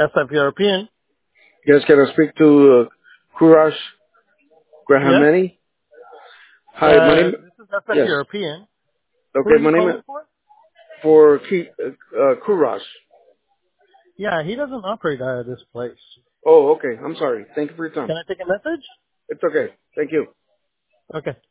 SF European. Yes, can I speak to Courage Yes. Grahameni? Hi, my name. This is SF Yes. European. Who are Okay, you my name calling is for? for Courage. Yeah, he doesn't operate out of this place. Oh, okay. I'm sorry. Thank you for your time. Can I take a message? It's okay. Thank you. Okay.